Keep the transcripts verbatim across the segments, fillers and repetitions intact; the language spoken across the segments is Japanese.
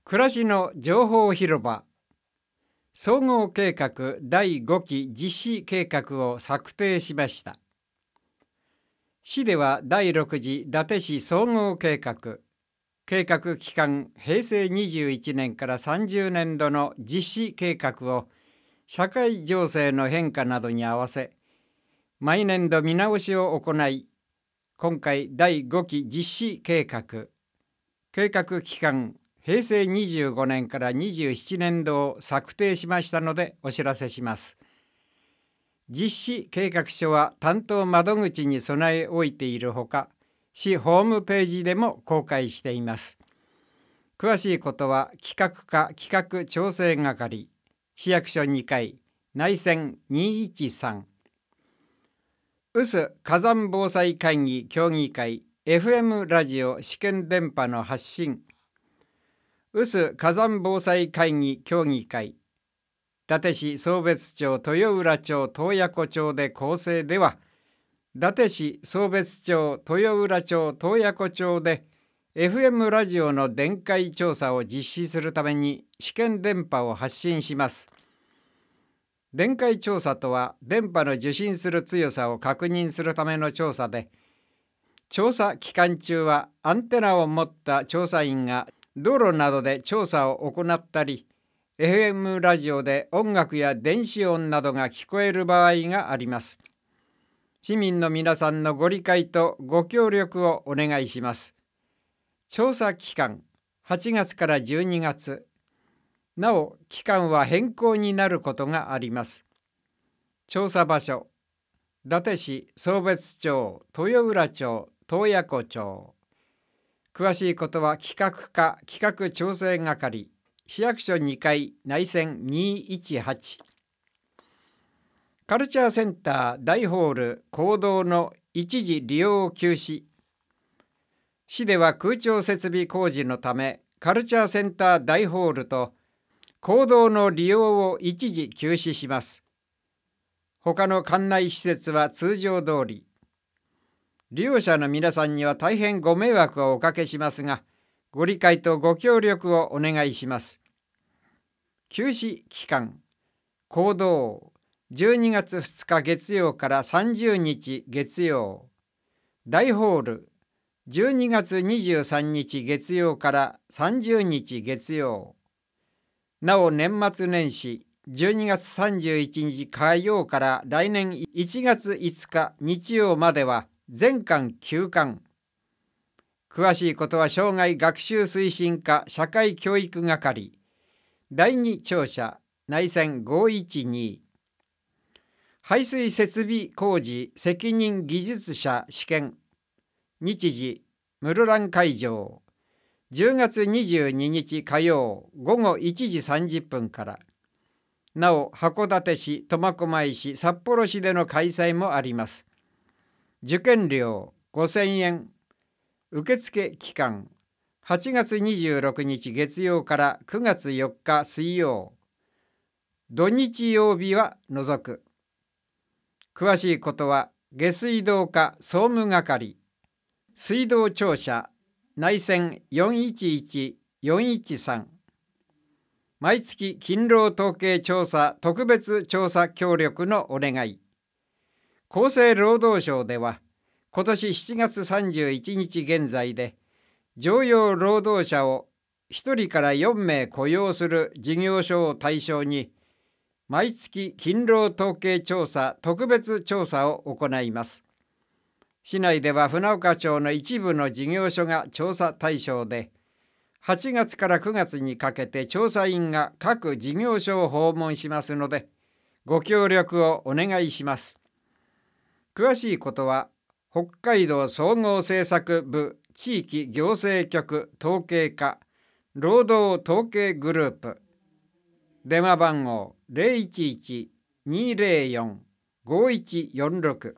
暮らしの情報広場総合計画だいごき実施計画を策定しました。市ではだいろく次伊達市総合計画、計画期間へいせいにじゅういちねんからさんじゅうねんどの実施計画を社会情勢の変化などに合わせ、毎年度見直しを行い、今回だいごき実施計画、計画期間へいせいにじゅうごねんからにじゅうななねんどを策定しましたのでお知らせします。実施計画書は担当窓口に備え置いているほか、市ホームページでも公開しています。詳しいことは企画課企画調整係、市役所にかい、内線にいちさん。宇須火山防災会議協議会 エフエム ラジオ試験電波の発信。宇須火山防災会議協議会、伊達市壮別町、豊浦町、洞爺湖町で構成では、伊達市壮別町、豊浦町、洞爺湖町で エフエム ラジオの電解調査を実施するために試験電波を発信します。電解調査とは、電波の受信する強さを確認するための調査で、調査期間中はアンテナを持った調査員が道路などで調査を行ったり、エフエム ラジオで音楽や電子音などが聞こえる場合があります。市民の皆さんのご理解とご協力をお願いします。調査期間はちがつからじゅうにがつ、なお期間は変更になることがあります。調査場所、伊達市壮別町、豊浦町、洞爺湖町。詳しいことは企画課企画調整係、市役所にかい、内線にいちはち。カルチャーセンター大ホール講堂の一時利用休止。市では空調設備工事のため、カルチャーセンター大ホールと講堂の利用を一時休止します。他の館内施設は通常通り。利用者の皆さんには大変ご迷惑をおかけしますが、ご理解とご協力をお願いします。休止期間、講堂じゅうにがつふつか月曜からさんじゅうにち月曜、大ホールじゅうにがつにじゅうさんにち月曜からさんじゅうにち月曜。なお年末年始じゅうにがつさんじゅういちにち火曜から来年いちがついつか日曜までは全館休館。詳しいことは生涯学習推進課社会教育係、だいに庁舎、内線ごいちに。排水設備工事責任技術者試験。日時、室蘭会場、じゅうがつにじゅうににち火曜ごごいちじさんじゅっぷんから。なお、函館市、苫小牧市、札幌市での開催もあります。受験料ごせんえん。受付期間はちがつにじゅうろくにち月曜からくがつよっか水曜。土日曜日は除く。詳しいことは下水道課総務係、水道庁舎、内線よんいちいちよんいちさん。毎月勤労統計調査特別調査協力のお願い。厚生労働省では今年しちがつさんじゅういちにち現在で、常用労働者をひとりからよんめい雇用する事業所を対象に、毎月勤労統計調査特別調査を行います。市内では船岡町の一部の事業所が調査対象で、はちがつからくがつにかけて調査員が各事業所を訪問しますので、ご協力をお願いします。詳しいことは、北海道総合政策部地域行政局統計課労働統計グループ、電話番号 ゼロいちいち にゼロよん ごいちよんろく。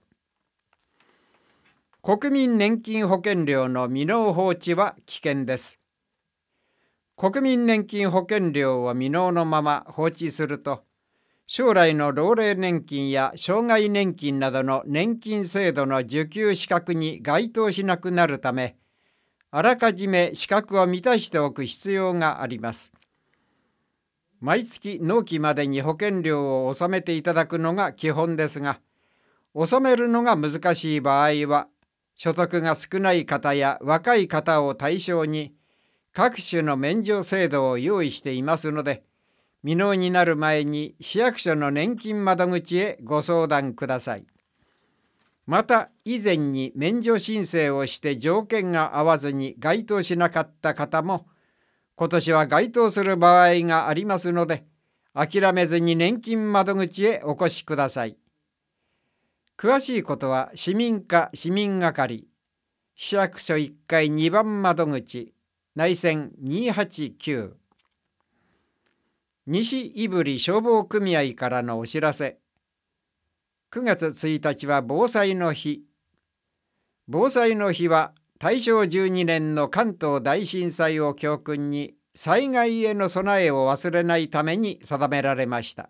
国民年金保険料の未納放置は危険です。国民年金保険料を未納のまま放置すると、将来の老齢年金や障害年金などの年金制度の受給資格に該当しなくなるため、 あらかじめ資格を満たしておく必要があります。毎月納期までに保険料を納めていただくのが基本ですが、納めるのが難しい場合は、所得が少ない方や若い方を対象に各種の免除制度を用意していますので、未納になる前に市役所の年金窓口へご相談ください。また、以前に免除申請をして条件が合わずに該当しなかった方も、今年は該当する場合がありますので、諦めずに年金窓口へお越しください。詳しいことは市民課市民係、市役所いっかいにばん窓口、内線にーはちきゅう。西胆振消防組合からのお知らせ。くがつついたちは防災の日。防災の日は大正じゅうにねんの関東大震災を教訓に、災害への備えを忘れないために定められました。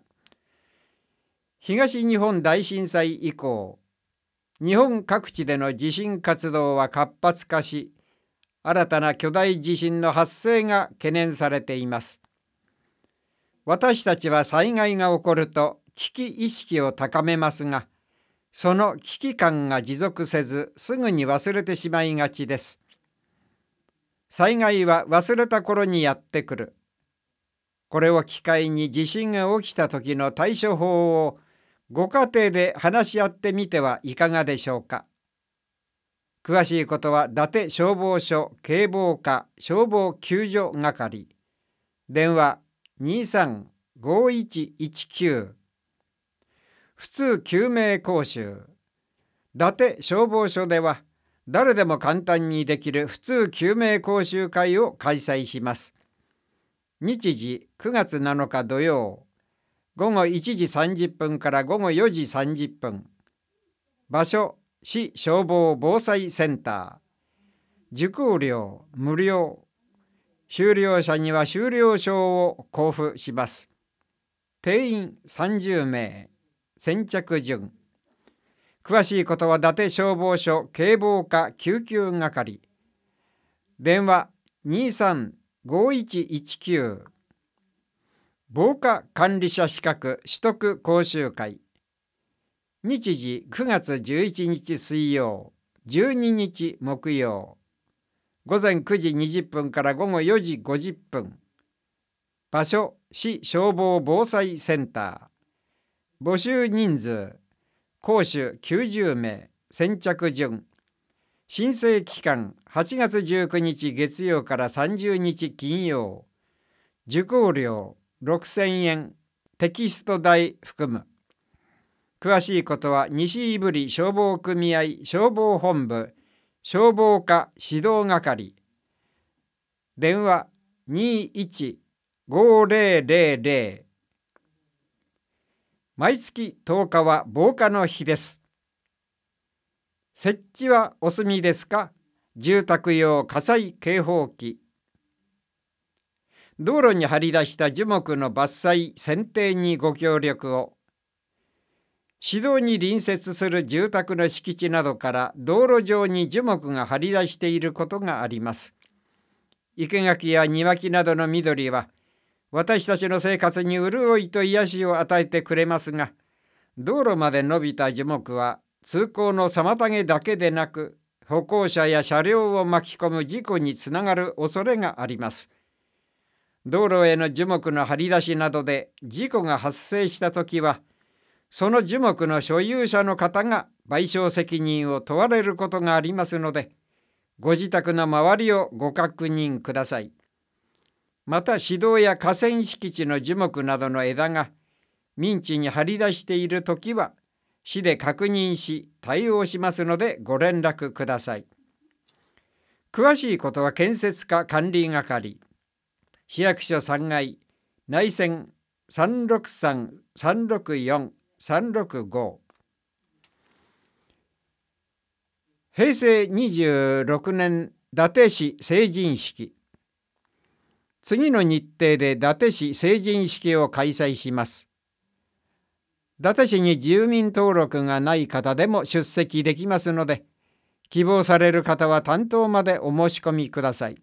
東日本大震災以降、日本各地での地震活動は活発化し、新たな巨大地震の発生が懸念されています。私たちは災害が起こると危機意識を高めますが、その危機感が持続せず、すぐに忘れてしまいがちです。災害は忘れた頃にやってくる。これを機会に地震が起きた時の対処法をご家庭で話し合ってみてはいかがでしょうか。詳しいことは伊達消防署警防課消防救助係、電話にーさんごーいちいちきゅう。普通救命講習。伊達消防署では誰でも簡単にできる普通救命講習会を開催します。日時くがつなのか土曜、ごごいちじさんじゅっぷんからごごよじさんじゅっぷん。場所市消防防災センター。受講料無料。修了者には修了証を交付します。定員さんじゅうめい。先着順。詳しいことは伊達消防署警防課救急係、電話にーさんごーいちいちきゅう。防火管理者資格取得講習会。日時くがつじゅういちにち水曜、じゅうににち木曜、ごぜんくじにじゅっぷんからごごよじごじゅっぷん。場所市消防防災センター。募集人数講習きゅうじゅうめい。先着順。申請期間はちがつじゅうくにち月曜からさんじゅうにち金曜。受講料ろくせんえん、テキスト代含む。詳しいことは西胆振消防組合消防本部消防課指導係、電話にーいちごーぜろぜろぜろ。毎月とおかは防火の日です。設置はお済みですか？住宅用火災警報器。道路に張り出した樹木の伐採剪定にご協力を。市道に隣接する住宅の敷地などから道路上に樹木が張り出していることがあります。生垣や庭木などの緑は私たちの生活に潤いと癒しを与えてくれますが、道路まで伸びた樹木は通行の妨げだけでなく、歩行者や車両を巻き込む事故につながる恐れがあります。道路への樹木の張り出しなどで事故が発生したときは、その樹木の所有者の方が賠償責任を問われることがありますので、ご自宅の周りをご確認ください。また、市道や河川敷地の樹木などの枝が民地に張り出しているときは、市で確認し対応しますのでご連絡ください。詳しいことは建設課管理係、市役所さんがい、内線さんろくさん さんろくよん さんろくご。平成にじゅうろくねん伊達市成人式。次の日程で伊達市成人式を開催します。伊達市に住民登録がない方でも出席できますので、 希望される方は担当までお申し込みください。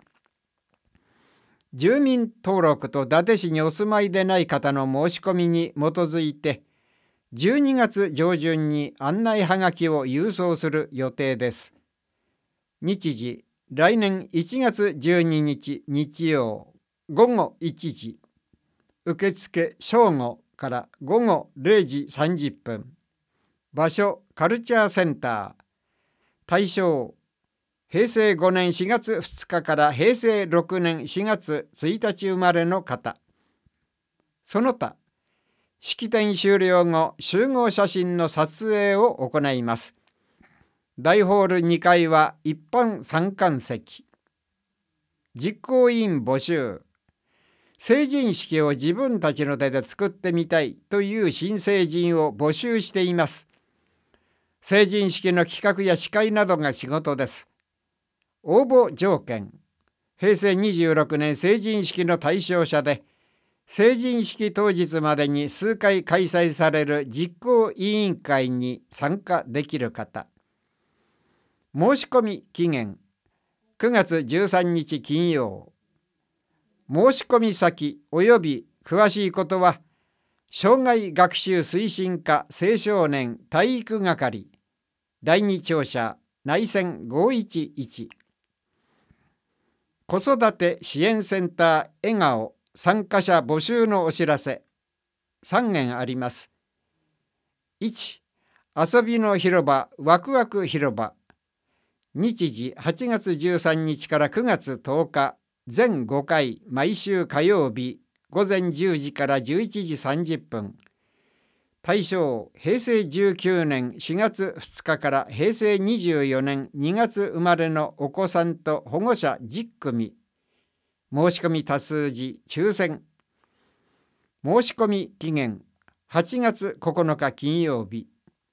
住民登録と伊達市にお住まいでない方の申し込みに基づいて、じゅうにがつ上旬に案内はがきを郵送する予定です。日時、来年いちがつじゅうににち日曜ごごいちじ、受付正午からごごれいじさんじゅっぷん、場所カルチャーセンター、対象へいせいごねんしがつふつかからへいせいろくねんしがつついたち生まれの方。その他、式典終了後、集合写真の撮影を行います。大ホールにかいは一般参観席。実行委員募集。成人式を自分たちの手で作ってみたいという新成人を募集しています。成人式の企画や司会などが仕事です。応募条件。へいせいにじゅうろくねん成人式の対象者で、成人式当日までに数回開催される実行委員会に参加できる方。申し込み期限くがつじゅうさんにち金曜。申し込み先および詳しいことは、障害学習推進課青少年体育係だいに庁舎内線ごいちいち。子育て支援センター笑顔参加者募集のお知らせさんげんあります。いち、遊びの広場ワクワク広場。日時はちがつじゅうさんにちからくがつとおか、全ごかい、毎週火曜日ごぜんじゅうじからじゅういちじさんじゅっぷん。対象、へいせいじゅうきゅうねんしがつふつかからへいせいにじゅうよねんにがつ生まれのお子さんと保護者じゅっくみ。申し込み多数時抽選。申し込み期限はちがつここのか金曜日。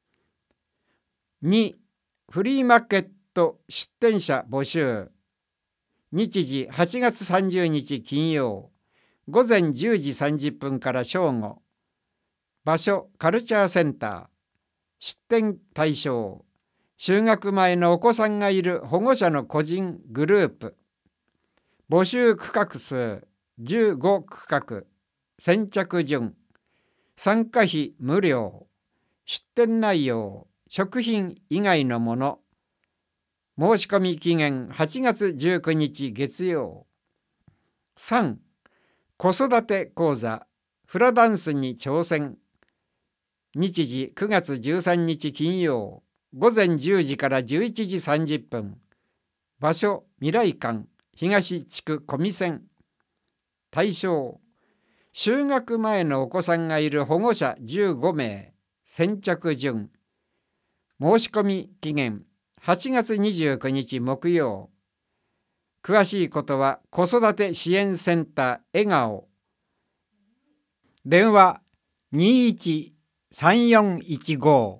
に、フリーマーケット出店者募集。日時はちがつさんじゅうにち金曜ごぜんじゅうじさんじゅっぷんから正午。場所カルチャーセンター。出店対象就学前のお子さんがいる保護者の個人グループ。募集区画数じゅうごくかく。先着順。参加費無料。出店内容食品以外のもの。申し込み期限はちがつじゅうくにち月曜。さん、子育て講座フラダンスに挑戦。日時くがつじゅうさんにち金曜ごぜんじゅうじからじゅういちじさんじゅっぷん。場所未来館東地区小見線。対象就学前のお子さんがいる保護者じゅうごめい。先着順。申し込み期限はちがつにじゅうくにち木曜。詳しいことは子育て支援センター笑顔。電話にいちさんよんいちご。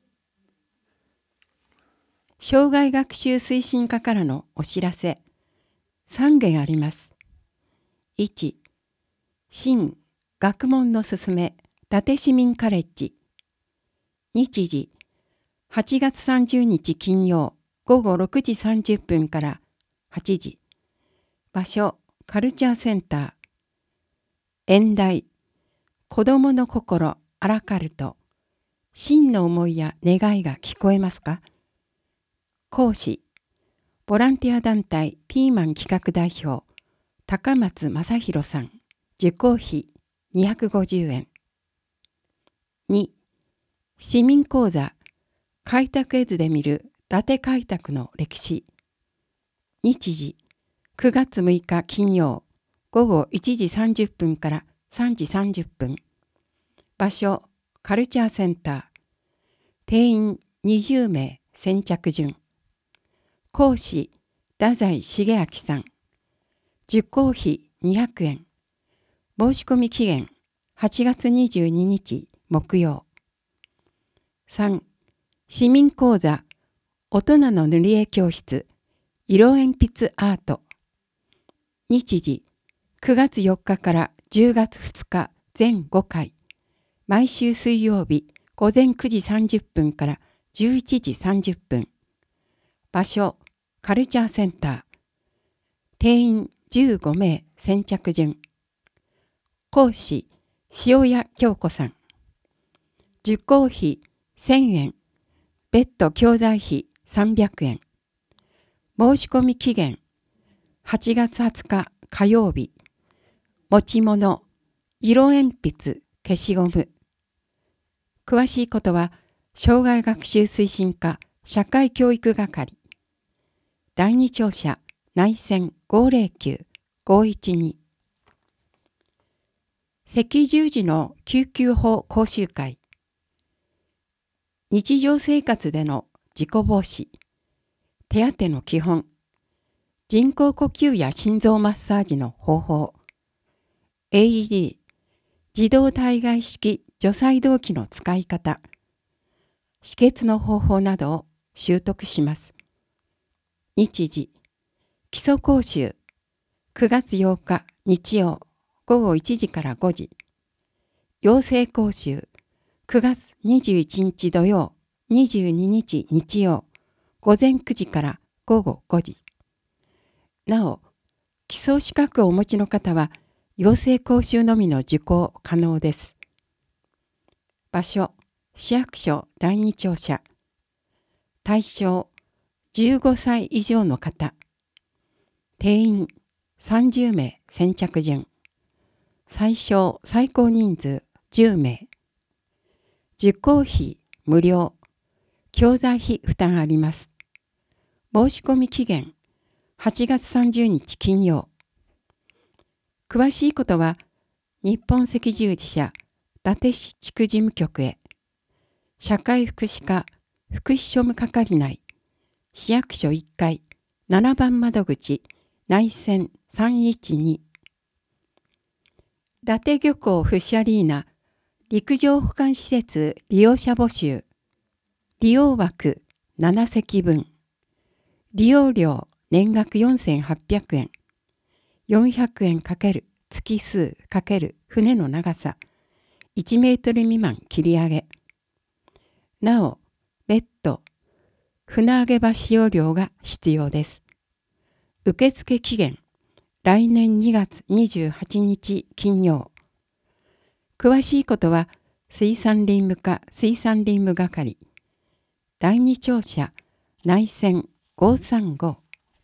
障害学習推進課からのお知らせさんげんあります。いち、新学問のすすめ伊達市民カレッジ。日時はちがつさんじゅうにち金曜ごごろくじさんじゅっぷんからはちじ。場所カルチャーセンター。演題子どもの心アラカルト。真の思いや願いが聞こえますか？講師ボランティア団体ピーマン企画代表高松正弘さん。受講費にひゃくごじゅうえん。に、市民講座開拓絵図で見る伊達開拓の歴史。日時くがつむいか金曜ごごいちじさんじゅっぷんからさんじさんじゅっぷん。場所カルチャーセンター。定員にじゅうめい。先着順。講師太宰重明さん。受講費にひゃくえん。申し込み期限はちがつにじゅうににち木曜。さん、市民講座大人の塗り絵教室色鉛筆アート。日時くがつよっかからじゅうがつふつか全ごかい。毎週水曜日ごぜんくじさんじゅっぷんからじゅういちじさんじゅっぷん。 場所、カルチャーセンター。定員じゅうごめい先着順。講師、塩谷京子さん。受講費せんえん。別途教材費さんびゃくえん。申し込み期限はちがつはつか火曜日。持ち物、色鉛筆、消しゴム。詳しいことは、障害学習推進課社会教育係。だいに庁舎内線 ごーぜろきゅう ごーいちに。赤十字の救急法講習会。日常生活での事故防止、手当ての基本、人工呼吸や心臓マッサージの方法、エーイーディー、自動体外式除細動器の使い方、止血の方法などを習得します。日時、基礎講習、くがつようか日曜ごごいちじからごじ。養成講習、くがつにじゅういちにち土曜、にじゅうににち日曜、午前くじからごごごじ。なお、基礎資格をお持ちの方は、養成講習のみの受講可能です。場所、市役所だいに庁舎。対象、じゅうごさい以上の方。定員さんじゅうめい先着順。最小最高人数じゅうめい。受講費無料。教材費負担あります。申し込み期限はちがつさんじゅうにち金曜。詳しいことは日本赤十字社伊達市地区事務局へ。社会福祉課福祉庶務係内市役所いっかいななばん窓口内線さんいちに。伊達漁港フィッシャリーナ陸上保管施設利用者募集。利用枠ななせきぶん。利用料年額よんせんはっぴゃくえん。よんひゃくえん×月数×船の長さいちメートル未満切り上げ。なお、別途船上げ場使用料が必要です。受付期限来年にがつにじゅうはちにち金曜。詳しいことは水産林務課水産林務係だいに庁舎内線ごさんご。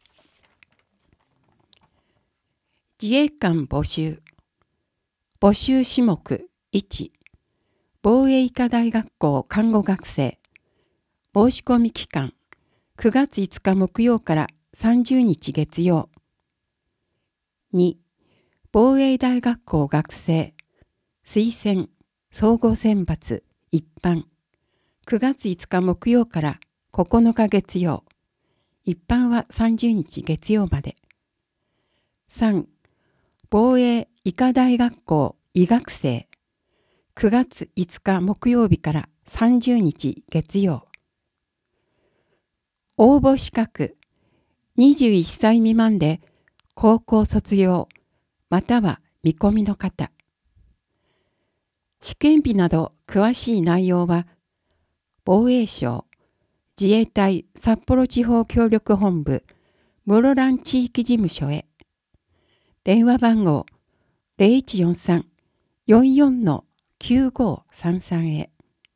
自衛官募集。募集種目いち。防衛医科大学校看護学生。申し込み期間くがついつか木曜からさんじゅうにち月曜。に. 防衛大学校学生。推薦総合選抜一般くがついつか木曜からここのか月曜。一般はさんじゅうにち月曜まで。さん. 防衛医科大学校医学生。くがついつか木曜日からさんじゅうにち月曜。応募資格にじゅういっさい未満で高校卒業または見込みの方。試験日など詳しい内容は防衛省自衛隊札幌地方協力本部室蘭地域事務所へ。電話番号 ゼロいちよんさん よんよん きゅうごさんさん へ。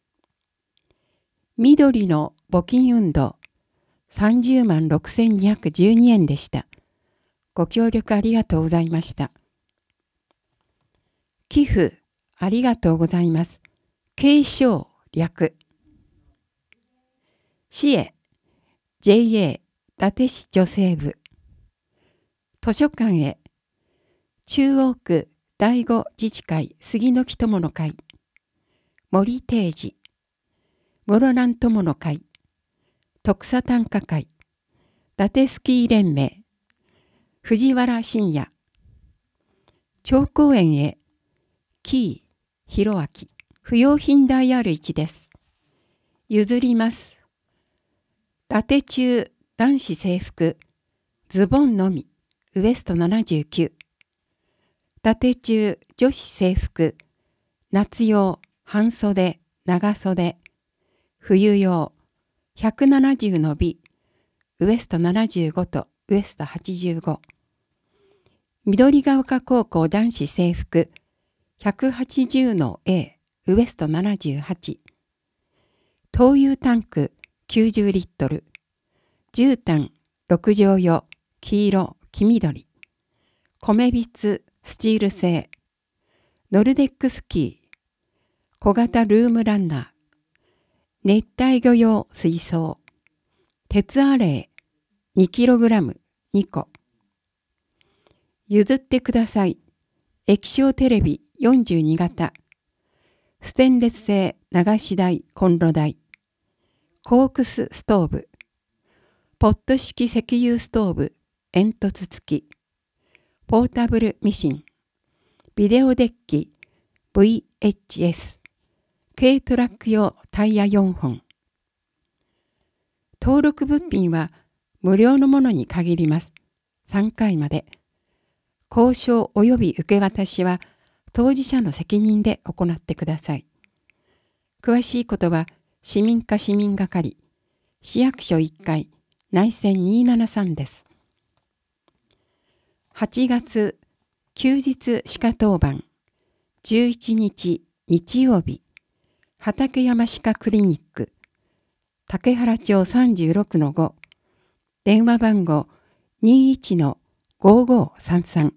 緑の募金運動さんじゅうまんろくせんにひゃくじゅうにえんでした。ご協力ありがとうございました。寄付ありがとうございます。継承略。市へ ジェイエー 伊達市女性部。図書館へ中央区第五自治会杉の木友の会森定治室蘭友の会徳佐短歌会伊達スキー連盟藤原信也長公園へキー弘明不用品代あるいちです。譲ります。伊達中男子制服ズボンのみウエストななじゅうきゅう。伊達中女子制服夏用半袖長袖冬用ひゃくななじゅうのびウエストななじゅうごとウエストはちじゅうご。緑が丘高校男子制服 ひゃくはちじゅうの エー ウエストななじゅうはち。灯油タンクきゅうじゅうリットル。絨毯ろくじょう用黄色黄緑。米びつスチール製。ノルデックスキー。小型ルームランナー。熱帯魚用水槽。鉄アレイ にキログラムにこ。譲ってください。液晶テレビよんじゅうに型。ステンレス製流し台コンロ台。コークスストーブ。ポット式石油ストーブ煙突付き。ポータブルミシン。ビデオデッキ ブイエイチエス。軽トラック用タイヤよんほん。登録物品は無料のものに限ります。さんかいまで。交渉及び受け渡しは当事者の責任で行ってください。詳しいことは市民課市民係、市役所いっかい、内線にひゃくななじゅうさんです。はちがつ、休日歯科当番、じゅういちにち日曜日、畠山歯科クリニック、竹原町 さんじゅうろくのご、電話番号 にいちのごごさんさん。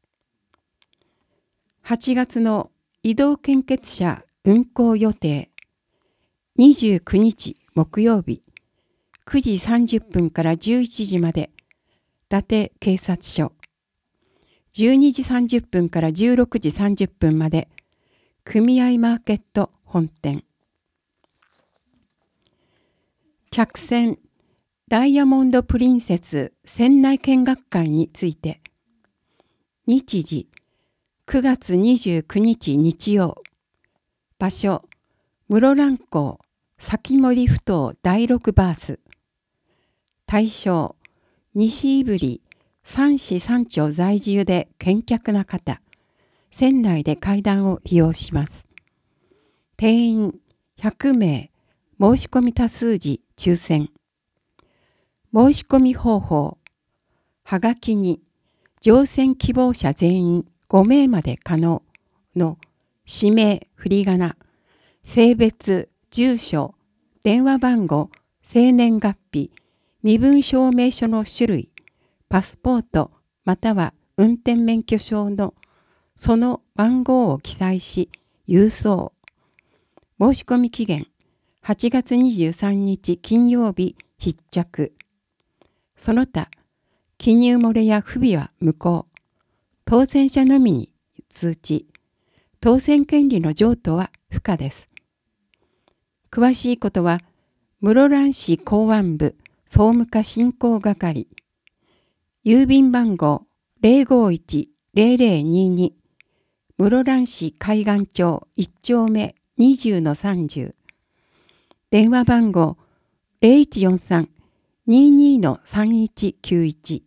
はちがつの移動献血車運行予定。にじゅうくにち木曜日、くじさんじゅっぷんからじゅういちじまで、伊達警察署。じゅうにじさんじゅっぷんからじゅうろくじさんじゅっぷんまで、組合マーケット本店。客船ダイヤモンドプリンセス船内見学会について、日時くがつにじゅうくにち日曜。場所室蘭港先森ふ頭だいろくバース。対象西胆振三市三町在住で見客な方。船内で階段を利用します。定員ひゃくめい。申し込み多数時抽選。申し込み方法。はがきに乗船希望者全員ごめいまで可能の氏名、振り仮名、性別、住所、電話番号、生年月日、身分証明書の種類、パスポートまたは運転免許証のその番号を記載し郵送。申し込み期限はちがつにじゅうさんにち金曜日必着。その他記入漏れや不備は無効。当選者のみに通知。当選権利の譲渡は不可です。詳しいことは室蘭市公安部総務課振興係。郵便番号 ゼロごいち ゼロゼロにに。室蘭市海岸町いっちょうめにじゅうのさんじゅう。電話番号 ゼロいちよんさん ににのさんいちきゅういち。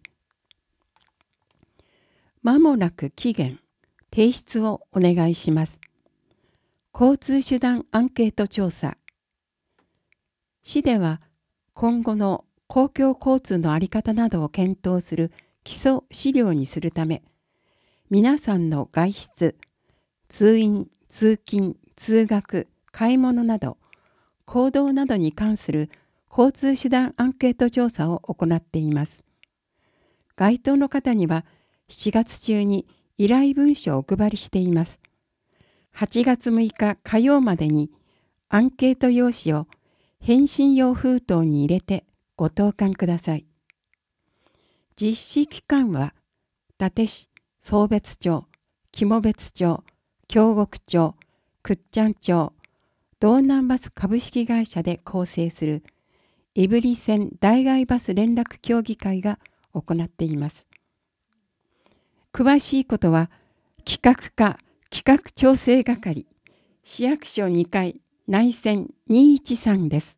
まもなく期限、提出をお願いします。交通手段アンケート調査。市では今後の公共交通の在り方などを検討する基礎資料にするため、皆さんの外出、通院、通勤、通学、買い物など、行動などに関する交通手段アンケート調査を行っています。該当の方にはしちがつ中に依頼文書をお配りしています。はちがつむいか火曜までにアンケート用紙を返信用封筒に入れてご投函ください。実施期間は伊達市、壮別町、肝別町、京極町、倶知安町、道南バス株式会社で構成する胆振線代替バス連絡協議会が行っています。詳しいことは企画課企画調整係市役所にかい内線にいちさんです。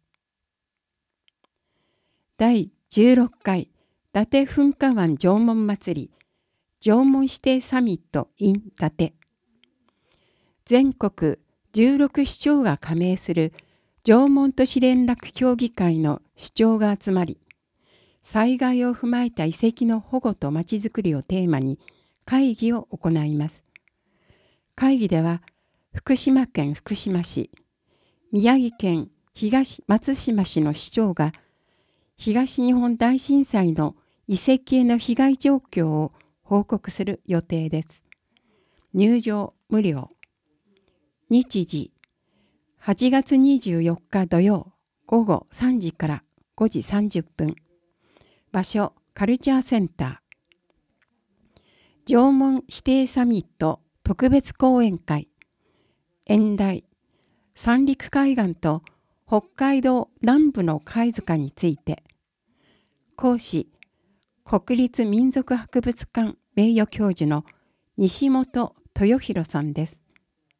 だいじゅうろっかい伊達噴火湾縄文祭り縄文指定サミット in 伊達。全国じゅうろく市町が加盟する縄文都市連絡協議会の首長が集まり、 災害を踏まえた遺跡の保護とまちづくりをテーマに会議を行います。会議では福島県福島市、宮城県東松島市の市長が東日本大震災の遺跡への被害状況を報告する予定です。入場無料。日時はちがつにじゅうよっか土曜午後さんじからごじさんじゅっぷん。場所カルチャーセンター。縄文指定サミット特別講演会。演題三陸海岸と北海道南部の貝塚について。講師国立民族博物館名誉教授の西本豊弘さんです。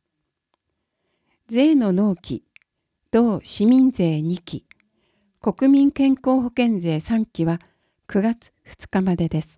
税の納期、同市民税にき、国民健康保険税さんきはくがつふつかまでです。